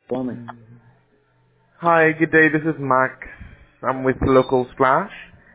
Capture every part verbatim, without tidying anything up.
Plumbing. Hi, good day. This is Max. I'm with Local Splash.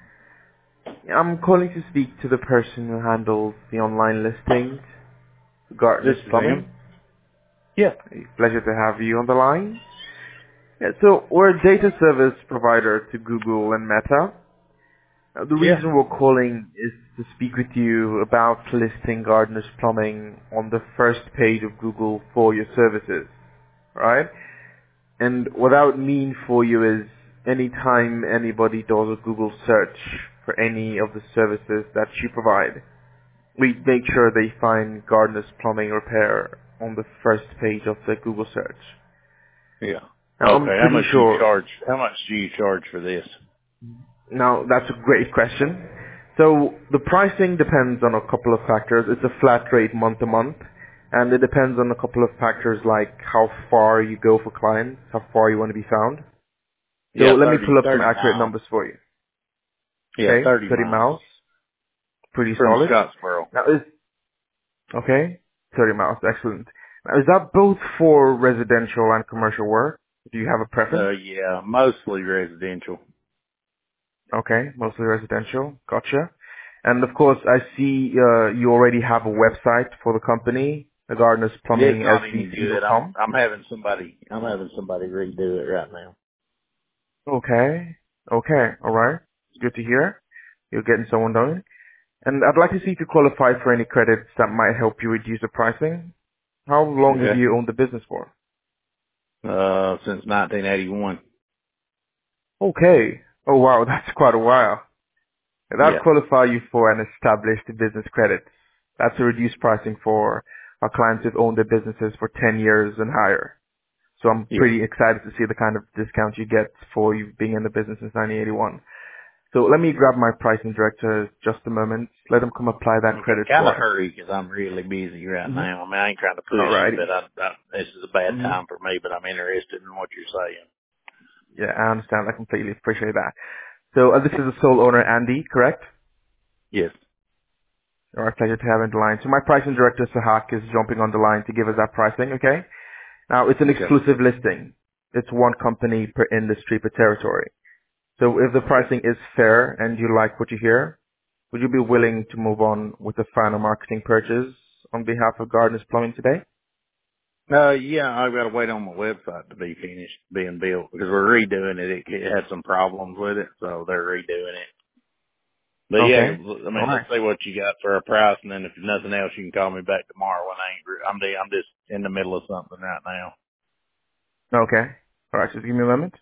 I'm calling to speak to the person who handles the online listings, This Gartner's is him. Plumbing. Yeah. A pleasure to have you on the line. Yeah, so we're a data service provider to Google and Meta. Uh, the Yeah. reason we're calling is to speak with you about listing Gardener's Plumbing on the first page of Google for your services, right? And what that would mean for you is anytime anybody does a Google search for any of the services that you provide, we make sure they find Gardener's Plumbing Repair on the first page of the Google search. Yeah. Now, I'm Okay. How pretty much do you sure. charge? How much do you charge for this? Now, that's a great question. So the pricing depends on a couple of factors. It's a flat rate month to month, and it depends on a couple of factors like how far you go for clients, how far you want to be found. So Yeah, let me thirty, pull up some thirty accurate miles. numbers for you. Yeah, Okay, thirty thirty miles miles, pretty from solid. Scottsboro. Now is, okay, thirty miles, excellent. Now is that both for residential and commercial work? Do you have a Uh, preference? yeah, mostly residential. Okay, mostly residential, gotcha. And of course, I see uh, you already have a website for the company, the Gardeners It's Plumbing not S V any C dot good. I'm, com. I'm having somebody, I'm having somebody redo it right now. Okay, okay, alright. Good to hear. You're getting someone done. And I'd like to see if you qualify for any credits that might help you reduce the pricing. How long have Okay. you owned the business for? Uh, since nineteen eighty-one. Okay. Oh wow, that's quite a while. That Yeah. qualify you for an established business credit. That's a reduced pricing for our clients who've owned their businesses for ten years and higher. So I'm Yeah. pretty excited to see the kind of discount you get for you being in the business since nineteen eighty-one. So let me grab my pricing director just a moment. Let him come apply that Okay. credit Kind of for us. hurry because I'm really busy right Mm-hmm. now. I mean, I ain't trying to push you, Alrighty. but I, I, this is a bad Mm-hmm. time for me, but I'm interested in what you're saying. Yeah, I understand. I completely appreciate that. So uh, this is the sole owner, Andy, correct? Yes. All right, pleasure to have you on the line. So my pricing director, Sahak, is jumping on the line to give us that pricing, okay? Now, it's an Okay. exclusive listing. It's one company per industry per territory. So if the Okay. pricing is fair and you like what you hear, would you be willing to move on with the final marketing purchase on behalf of Gardeners Plumbing today? Uh, yeah, I've got to wait on my website to be finished being built because we're redoing it. It, it had some problems with it, so they're redoing it. But yeah, Okay. I All mean, let's right. see what you got for a price, and then if nothing else, you can call me back tomorrow when I ain't. I'm I'm just in the middle of something right now. Okay. All right, just give me a moment.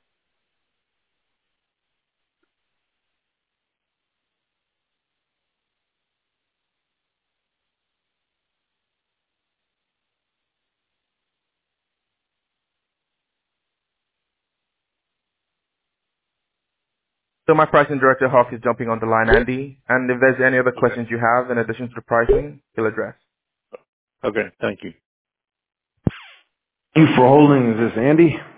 So my pricing director, Hawk, is jumping on the line, Andy. And if there's any other Okay. questions you have in addition to the pricing, he'll address. Okay. Thank you. Thank you for holding. Is this Andy?